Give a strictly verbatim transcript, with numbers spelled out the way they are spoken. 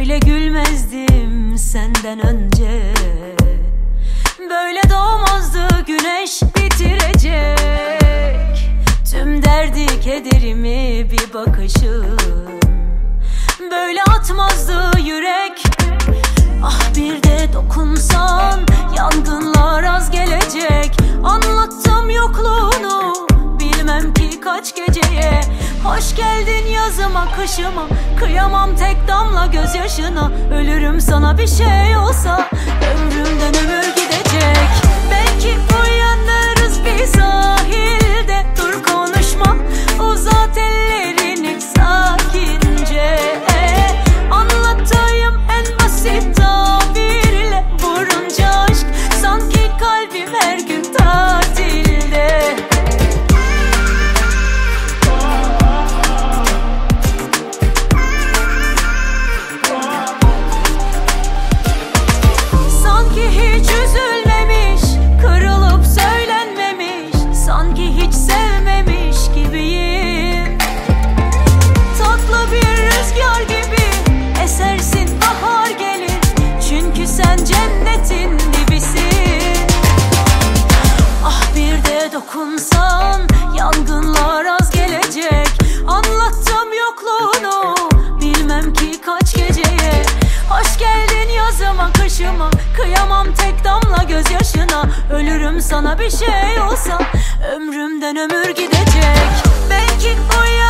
böyle gülmezdim senden önce. Böyle doğmazdı güneş bitirecek tüm derdi kederimi bir bakışın. Böyle atmazdı yürek. Ah bir de dokunsan yangınlar az gelecek. Anlattım yokluğunu bilmem ki kaç geceye. Hoş geldin yazıma kışıma, kıyamam tek damla gözyaşına. Ölürüm sana bir şey olsa, ömrümden ömür gidecek. Belki uyanırız bir sahilde. Dur konuşma, uzat ellerini sakince. Anlatayım en basit tabirle. Vurunca aşk sanki kalbim her gün tatilde. Sanki hiç üzülmemiş, kırılıp söylenmemiş, sanki hiç sevmemiş gibiyim. Tatlı bir rüzgar gibi esersin, bahar gelir, çünkü sen cennetin dibisin. Ah bir de dokunsan yangınlar az gelecek. Anlattım yokluğunu bilmem ki kaç geceye. Hoş geldin yazıma kışıma, kıyamam tek damla gözyaşına. Ölürüm sana bir şey olsa, ömrümden ömür gidecek. Belki uyan